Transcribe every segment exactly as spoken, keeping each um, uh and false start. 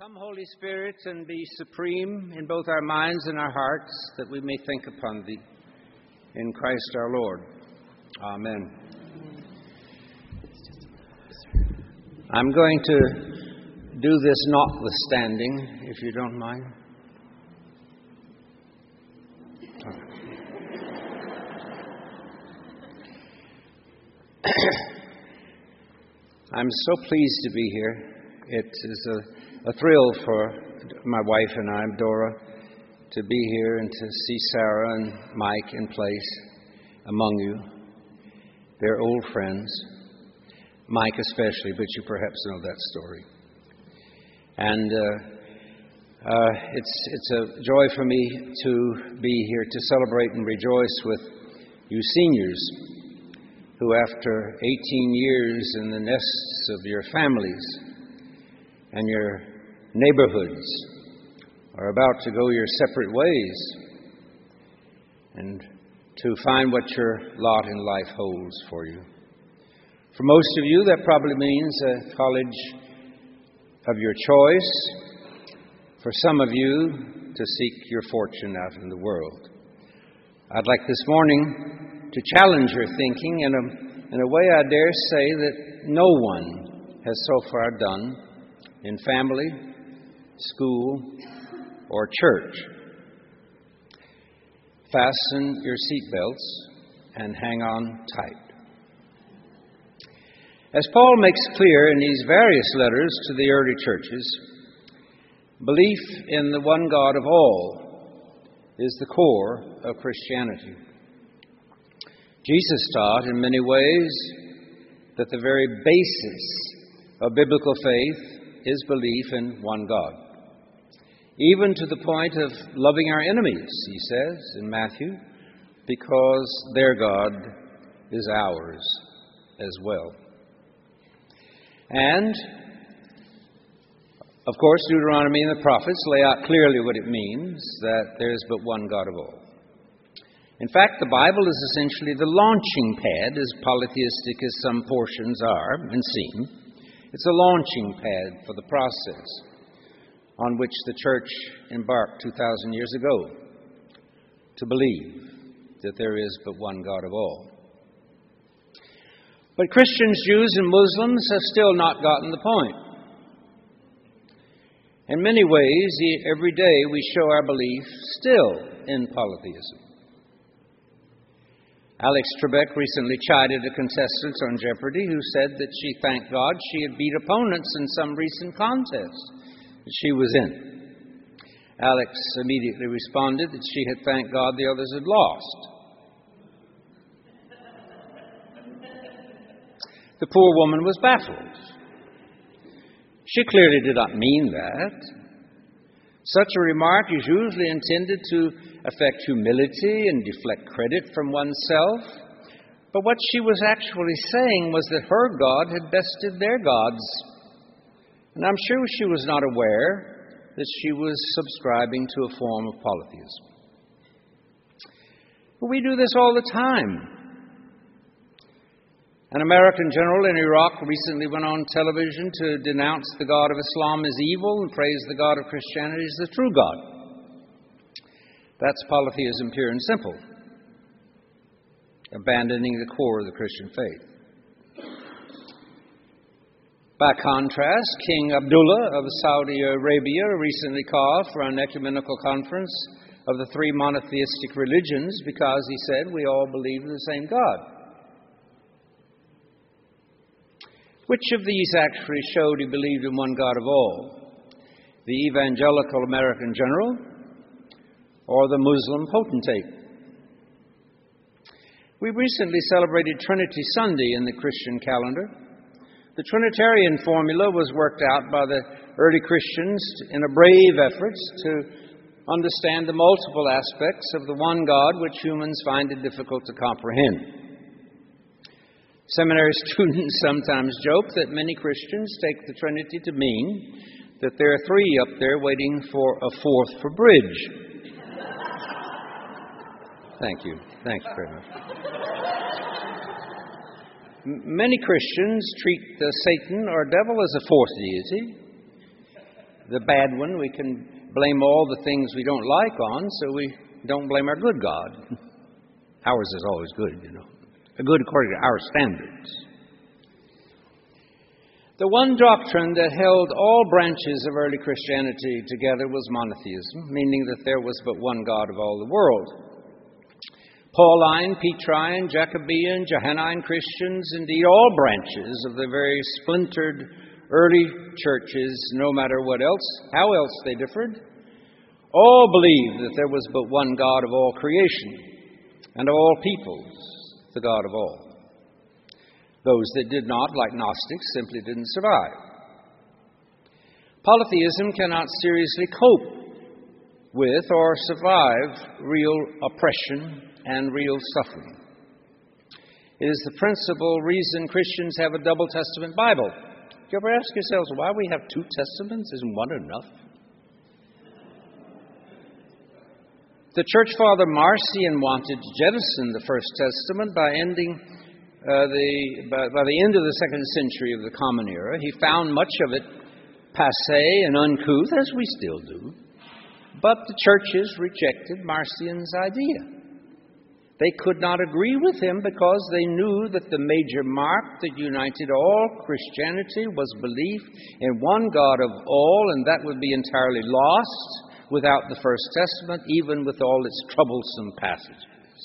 Come, Holy Spirit, and be supreme in both our minds and our hearts, that we may think upon Thee. In Christ our Lord. Amen. I'm going to do this notwithstanding, if you don't mind. I'm so pleased to be here. It is a, a thrill for my wife and I, Dora, to be here and to see Sarah and Mike in place among you. They're old friends, Mike especially, but you perhaps know that story. And uh, uh, it's it's a joy for me to be here to celebrate and rejoice with you seniors who, after eighteen years in the nests of your families and your neighborhoods, are about to go your separate ways and to find what your lot in life holds for you. For most of you, that probably means a college of your choice. For some of you, to seek your fortune out in the world. I'd like this morning to challenge your thinking in a, in a way I dare say that no one has so far done in family, school, or church. Fasten your seatbelts and hang on tight. As Paul makes clear in these various letters to the early churches, belief in the one God of all is the core of Christianity. Jesus taught in many ways that the very basis of biblical faith is belief in one God. Even to the point of loving our enemies, he says in Matthew, because their God is ours as well. And, of course, Deuteronomy and the prophets lay out clearly what it means, that there is but one God of all. In fact, the Bible is essentially the launching pad, as polytheistic as some portions are and seem. It's a launching pad for the process on which the church embarked two thousand years ago to believe that there is but one God of all. But Christians, Jews, and Muslims have still not gotten the point. In many ways, every day we show our belief still in polytheism. Alex Trebek recently chided a contestant on Jeopardy who said that she thanked God she had beat opponents in some recent contest that she was in. Alex immediately responded that she had thanked God the others had lost. The poor woman was baffled. She clearly did not mean that. Such a remark is usually intended to affect humility and deflect credit from oneself. But what she was actually saying was that her God had bested their gods. And I'm sure she was not aware that she was subscribing to a form of polytheism. But we do this all the time. An American general in Iraq recently went on television to denounce the God of Islam as evil and praise the God of Christianity as the true God. That's polytheism pure and simple, abandoning the core of the Christian faith. By contrast, King Abdullah of Saudi Arabia recently called for an ecumenical conference of the three monotheistic religions because he said we all believe in the same God. Which of these actually showed he believed in one God of all? The evangelical American general or the Muslim potentate? We recently celebrated Trinity Sunday in the Christian calendar. The Trinitarian formula was worked out by the early Christians in a brave effort to understand the multiple aspects of the one God which humans find it difficult to comprehend. Seminary students sometimes joke that many Christians take the Trinity to mean that there are three up there waiting for a fourth for bridge. Thank you. Thank you very much. M- many Christians treat uh, Satan or devil as a fourth deity, the bad one we can blame all the things we don't like on, so we don't blame our good God. Ours is always good, you know. Good according to our standards. The one doctrine that held all branches of early Christianity together was monotheism, meaning that there was but one God of all the world. Pauline, Petrine, Jacobean, Johannine Christians, indeed all branches of the very splintered early churches, no matter what else, how else they differed, all believed that there was but one God of all creation and of all peoples, the God of all. Those that did not, like Gnostics, simply didn't survive. Polytheism cannot seriously cope with or survive real oppression and real suffering. It is the principal reason Christians have a double testament Bible. Do you ever ask yourselves why we have two testaments? Isn't one enough? The church father Marcion wanted to jettison the First Testament by ending uh, the by, by the end of the second century of the Common Era. He found much of it passé and uncouth, as we still do. But the churches rejected Marcion's idea. They could not agree with him because they knew that the major mark that united all Christianity was belief in one God of all, and that would be entirely lost without the First Testament, even with all its troublesome passages.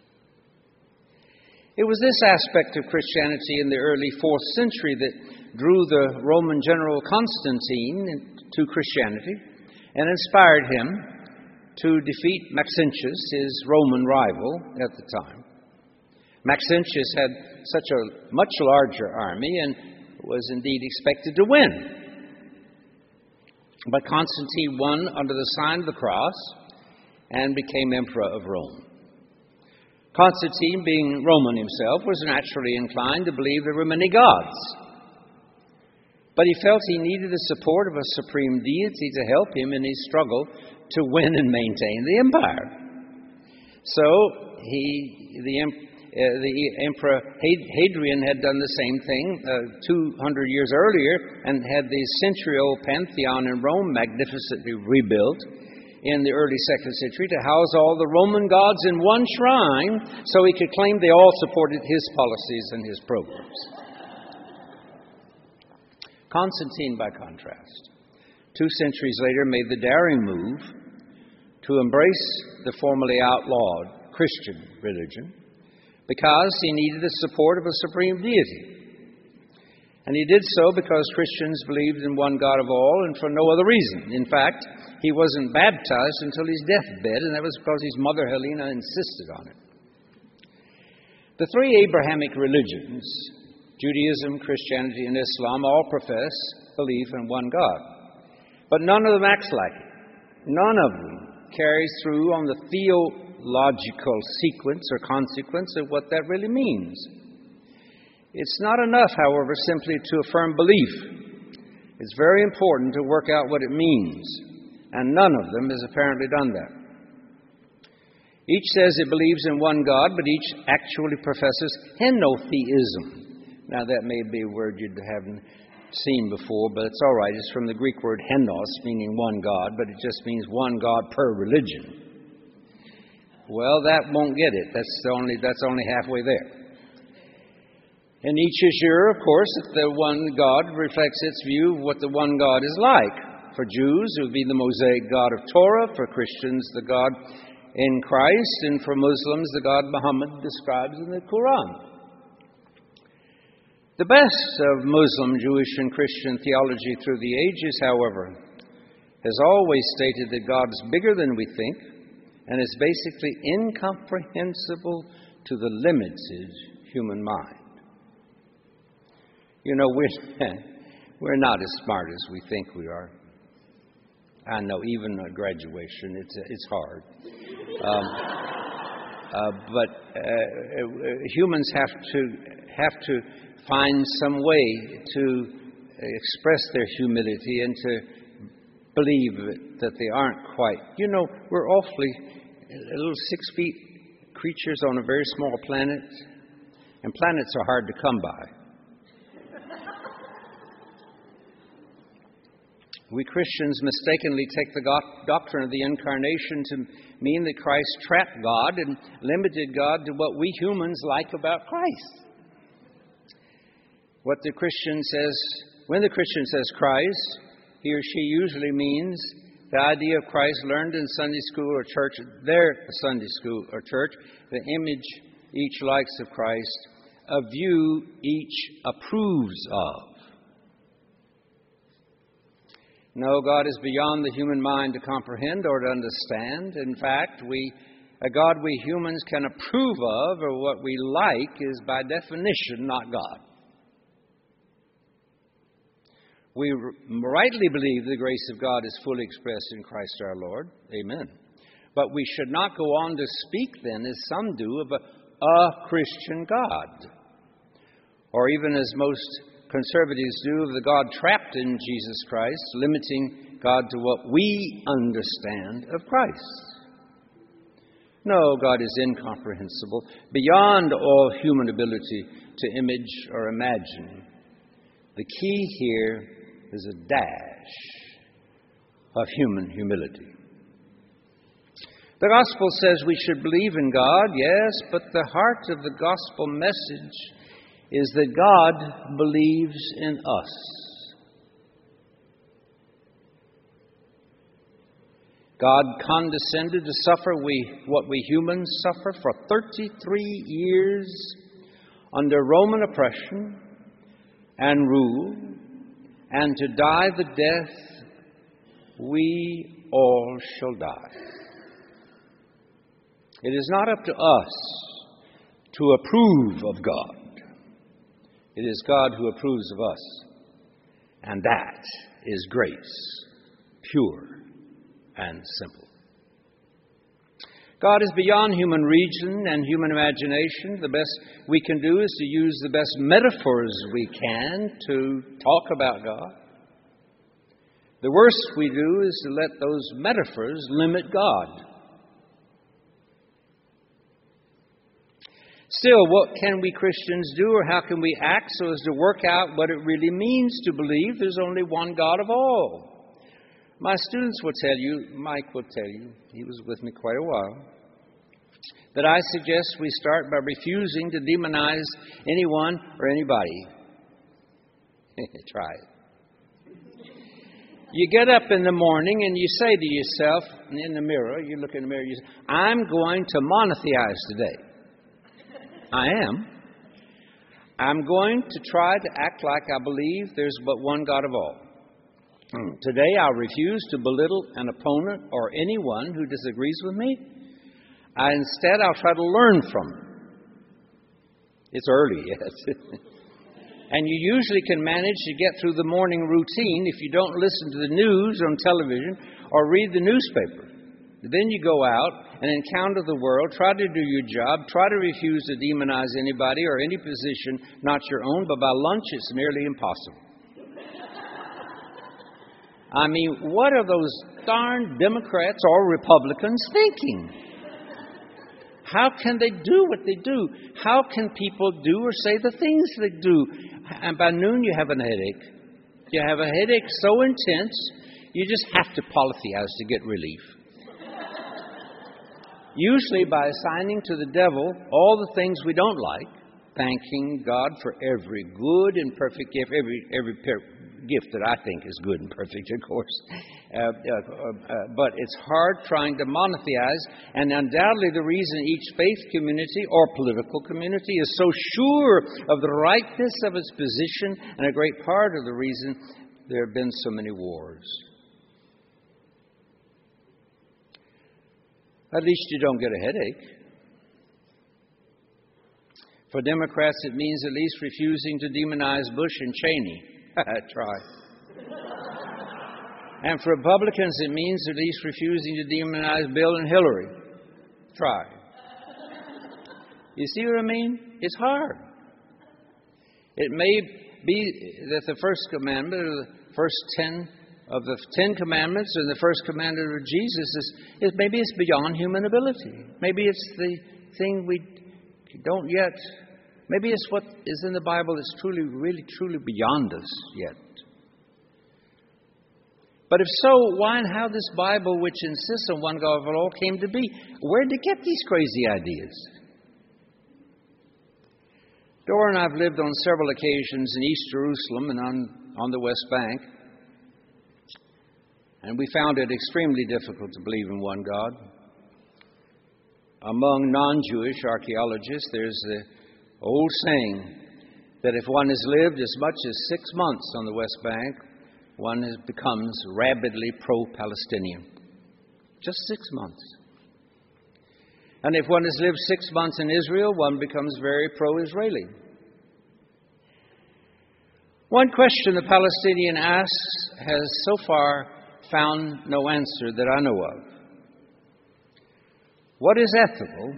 It was this aspect of Christianity in the early fourth century that drew the Roman general Constantine to Christianity and inspired him to defeat Maxentius, his Roman rival at the time. Maxentius had such a much larger army and was indeed expected to win. But Constantine won under the sign of the cross and became emperor of Rome. Constantine, being Roman himself, was naturally inclined to believe there were many gods. But he felt he needed the support of a supreme deity to help him in his struggle to win and maintain the empire. So he, the, uh, the Emperor Hadrian had done the same thing uh, two hundred years earlier and had the century-old Pantheon in Rome magnificently rebuilt in the early second century to house all the Roman gods in one shrine so he could claim they all supported his policies and his programs. Constantine, by contrast, two centuries later made the daring move to embrace the formerly outlawed Christian religion because he needed the support of a supreme deity. And he did so because Christians believed in one God of all and for no other reason. In fact, he wasn't baptized until his deathbed, and that was because his mother Helena insisted on it. The three Abrahamic religions, Judaism, Christianity, and Islam, all profess belief in one God. But none of them acts like it. None of them carries through on the theological sequence or consequence of what that really means. It's not enough, however, simply to affirm belief. It's very important to work out what it means, and none of them has apparently done that. Each says it believes in one God, but each actually professes henotheism. Now, that may be a word you haven't seen before, but it's all right. It's from the Greek word henos, meaning one God, but it just means one God per religion. Well, that won't get it. That's only, that's only halfway there. And each is sure, of course, that the one God reflects its view of what the one God is like. For Jews, it would be the Mosaic God of Torah. For Christians, the God in Christ. And for Muslims, the God Muhammad describes in the Quran. The best of Muslim, Jewish, and Christian theology through the ages, however, has always stated that God is bigger than we think and is basically incomprehensible to the limited human mind. You know, we're, we're not as smart as we think we are. I know, even at graduation, it's, it's hard. Um, uh, but uh, humans have to have to find some way to express their humility and to believe that they aren't quite. You know, we're awfully little six feet creatures on a very small planet, and planets are hard to come by. We Christians mistakenly take the go- doctrine of the Incarnation to mean that Christ trapped God and limited God to what we humans like about Christ. What the Christian says, when the Christian says Christ, he or she usually means the idea of Christ learned in Sunday school or church, their Sunday school or church, the image each likes of Christ, a view each approves of. No, God is beyond the human mind to comprehend or to understand. In fact, we, a God we humans can approve of or what we like is by definition not God. We rightly believe the grace of God is fully expressed in Christ our Lord. Amen. But we should not go on to speak then, as some do, of a, a Christian God. Or even as most conservatives do, of the God trapped in Jesus Christ, limiting God to what we understand of Christ. No, God is incomprehensible, beyond all human ability to image or imagine. The key here is a dash of human humility. The gospel says we should believe in God, yes, but the heart of the gospel message is that God believes in us. God condescended to suffer we, what we humans suffer for thirty-three years under Roman oppression and rule, and to die the death we all shall die. It is not up to us to approve of God. It is God who approves of us. And that is grace, pure and simple. God is beyond human reason and human imagination. The best we can do is to use the best metaphors we can to talk about God. The worst we do is to let those metaphors limit God. Still, what can we Christians do, or how can we act so as to work out what it really means to believe there's only one God of all? My students will tell you, Mike will tell you, he was with me quite a while, that I suggest we start by refusing to demonize anyone or anybody. Try it. You get up in the morning and you say to yourself, in the mirror, you look in the mirror, you say, I'm going to monotheize today. I am. I'm going to try to act like I believe there's but one God of all. Today I'll refuse to belittle an opponent or anyone who disagrees with me. I, instead, I'll try to learn from them. It's early, yes. And you usually can manage to get through the morning routine if you don't listen to the news on television or read the newspaper. Then you go out and encounter the world, try to do your job, try to refuse to demonize anybody or any position not your own, but by lunch it's nearly impossible. I mean, what are those darn Democrats or Republicans thinking? How can they do what they do? How can people do or say the things they do? And by noon you have a headache. You have a headache so intense, you just have to polytheize to get relief. Usually by assigning to the devil all the things we don't like, thanking God for every good and perfect gift, every every per- gift that I think is good and perfect, of course. Uh, uh, uh, but it's hard trying to monotheize, and undoubtedly the reason each faith community or political community is so sure of the rightness of its position, and a great part of the reason there have been so many wars. At least you don't get a headache. For Democrats, it means at least refusing to demonize Bush and Cheney. Try. And for Republicans, it means at least refusing to demonize Bill and Hillary. Try. You see what I mean? It's hard. It may be that the first commandment, or the first ten of the Ten Commandments, and the first commandment of Jesus is, is maybe it's beyond human ability. Maybe it's the thing we don't yet. Maybe it's what is in the Bible that's truly, really, truly beyond us yet. But if so, why and how this Bible, which insists on one God for all, came to be? Where did they get these crazy ideas? Dora and I have lived on several occasions in East Jerusalem and on, on the West Bank, and we found it extremely difficult to believe in one God. Among non-Jewish archaeologists, there's the old saying that if one has lived as much as six months on the West Bank, one has, becomes rabidly pro-Palestinian. Just six months. And if one has lived six months in Israel, one becomes very pro-Israeli. One question the Palestinian asks has so far found no answer that I know of. What is ethical?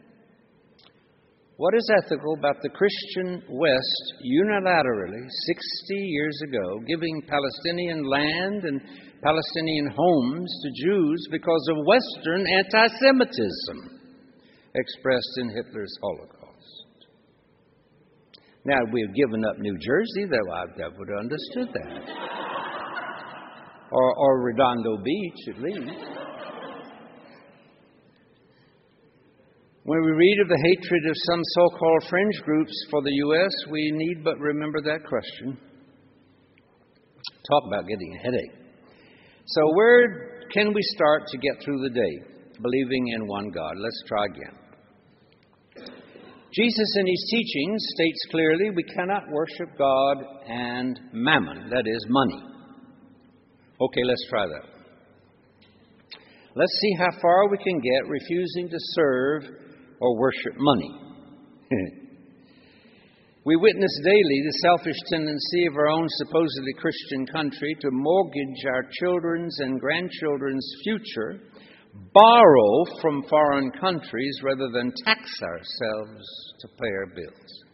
What is ethical about the Christian West unilaterally, sixty years ago, giving Palestinian land and Palestinian homes to Jews because of Western anti-Semitism expressed in Hitler's Holocaust? Now, if we had given up New Jersey, though, I would have understood that. or, or Redondo Beach, at least. When we read of the hatred of some so-called fringe groups for the U S, we need but remember that question. Talk about getting a headache. So where can we start to get through the day, believing in one God? Let's try again. Jesus in his teachings states clearly we cannot worship God and mammon, that is, money. Okay, let's try that. Let's see how far we can get refusing to serve or worship money. We witness daily the selfish tendency of our own supposedly Christian country to mortgage our children's and grandchildren's future, borrow from foreign countries rather than tax ourselves to pay our bills.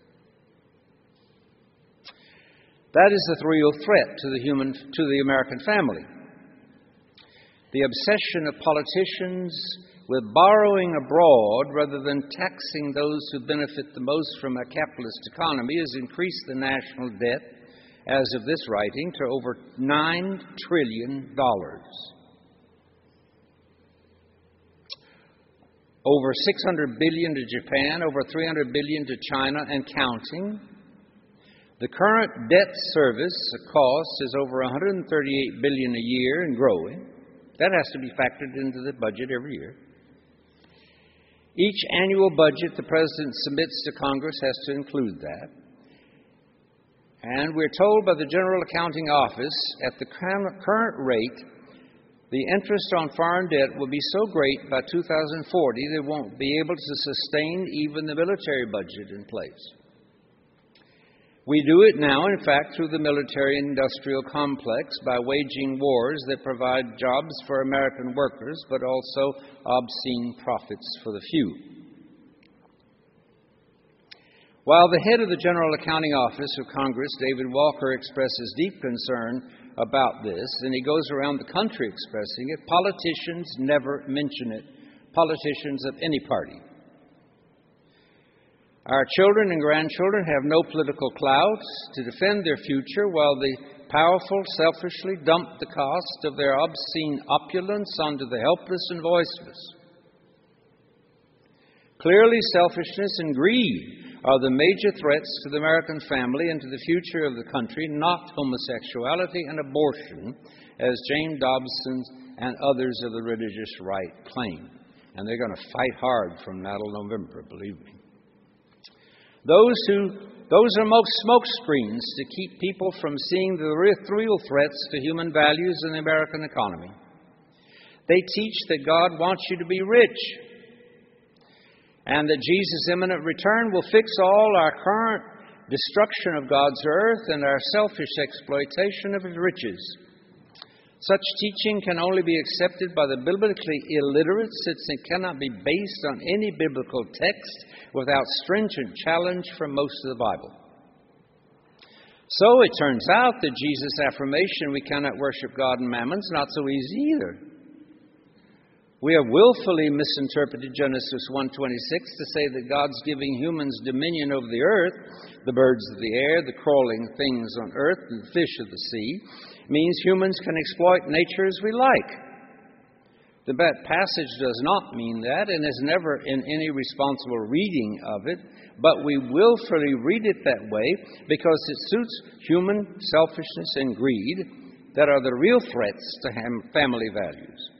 That is the real threat to the human, to the American family. The obsession of politicians with borrowing abroad rather than taxing those who benefit the most from a capitalist economy has increased the national debt, as of this writing, to over nine trillion dollars. Over six hundred billion dollars to Japan, over three hundred billion dollars to China and counting. The current debt service cost is over one hundred thirty-eight billion dollars a year and growing. That has to be factored into the budget every year. Each annual budget the President submits to Congress has to include that. And we're told by the General Accounting Office, at the current rate, the interest on foreign debt will be so great by two thousand forty they won't be able to sustain even the military budget in place. We do it now, in fact, through the military-industrial complex by waging wars that provide jobs for American workers, but also obscene profits for the few. While the head of the General Accounting Office of Congress, David Walker, expresses deep concern about this, and he goes around the country expressing it, politicians never mention it, politicians of any party. Our children and grandchildren have no political clout to defend their future, while the powerful selfishly dump the cost of their obscene opulence onto the helpless and voiceless. Clearly, selfishness and greed are the major threats to the American family and to the future of the country, not homosexuality and abortion, as James Dobson and others of the religious right claim. And they're going to fight hard from now till November, believe me. Those who, those are most smoke screens to keep people from seeing the real threats to human values in the American economy. They teach that God wants you to be rich and that Jesus' imminent return will fix all our current destruction of God's earth and our selfish exploitation of His riches. Such teaching can only be accepted by the biblically illiterate, since it cannot be based on any biblical text without stringent challenge from most of the Bible. So it turns out that Jesus' affirmation we cannot worship God and mammon is not so easy either. We have willfully misinterpreted Genesis one twenty-six to say that God's giving humans dominion over the earth, the birds of the air, the crawling things on earth, and the fish of the sea, means humans can exploit nature as we like. The passage does not mean that, and is never in any responsible reading of it, but we willfully read it that way because it suits human selfishness and greed that are the real threats to family values.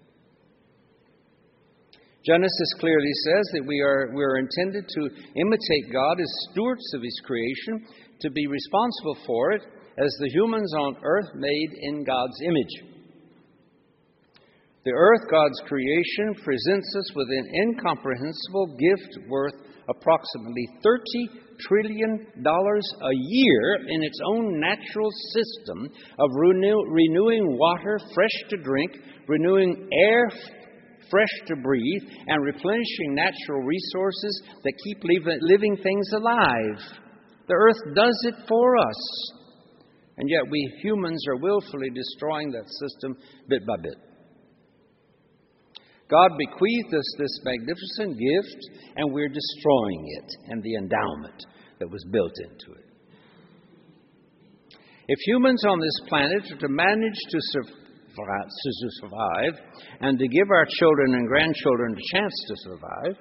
Genesis clearly says that we are, we are intended to imitate God as stewards of His creation, to be responsible for it as the humans on earth made in God's image. The earth, God's creation, presents us with an incomprehensible gift worth approximately thirty trillion dollars a year in its own natural system of renew, renewing water fresh to drink, renewing air fresh to breathe, and replenishing natural resources that keep living things alive. The earth does it for us. And yet we humans are willfully destroying that system bit by bit. God bequeathed us this magnificent gift, and we're destroying it and the endowment that was built into it. If humans on this planet are to manage to survive and to give our children and grandchildren a chance to survive,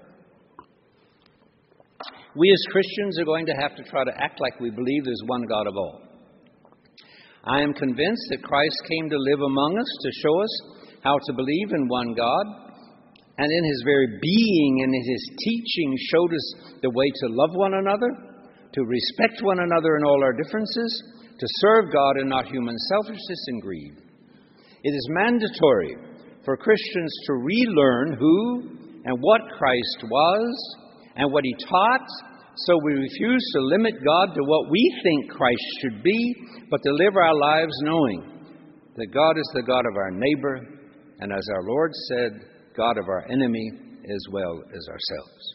we as Christians are going to have to try to act like we believe there's one God of all. I am convinced that Christ came to live among us to show us how to believe in one God, and in His very being and in His teaching showed us the way to love one another, to respect one another in all our differences, to serve God and not human selfishness and greed. It is mandatory for Christians to relearn who and what Christ was and what He taught, so we refuse to limit God to what we think Christ should be, but to live our lives knowing that God is the God of our neighbor, and as our Lord said, God of our enemy as well as ourselves.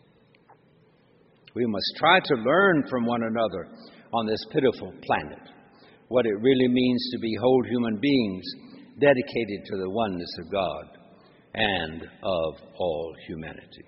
We must try to learn from one another on this pitiful planet what it really means to be whole human beings dedicated to the oneness of God and of all humanity.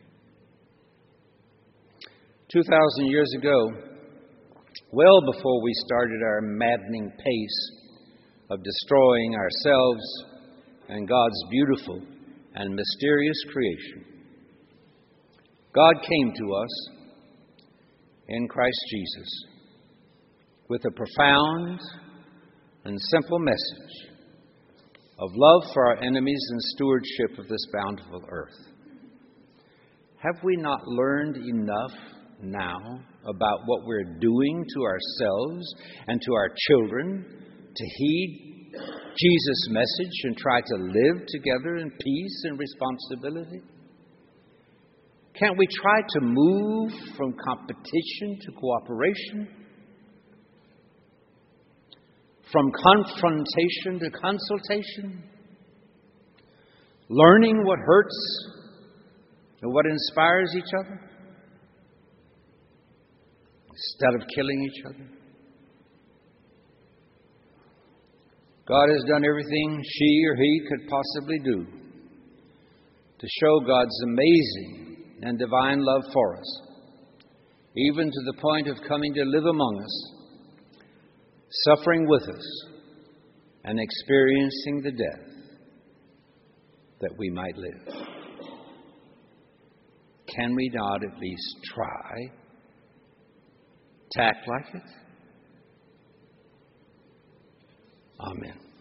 Two thousand years ago, well before we started our maddening pace of destroying ourselves and God's beautiful and mysterious creation, God came to us in Christ Jesus with a profound and simple message of love for our enemies and stewardship of this bountiful earth. Have we not learned enough now about what we're doing to ourselves and to our children to heed Jesus' message and try to live together in peace and responsibility? Can't we try to move from competition to cooperation? From confrontation to consultation? Learning what hurts and what inspires each other instead of killing each other? God has done everything she or he could possibly do to show God's amazing and divine love for us, even to the point of coming to live among us, suffering with us, and experiencing the death that we might live. Can we not at least try to act like it? Amen.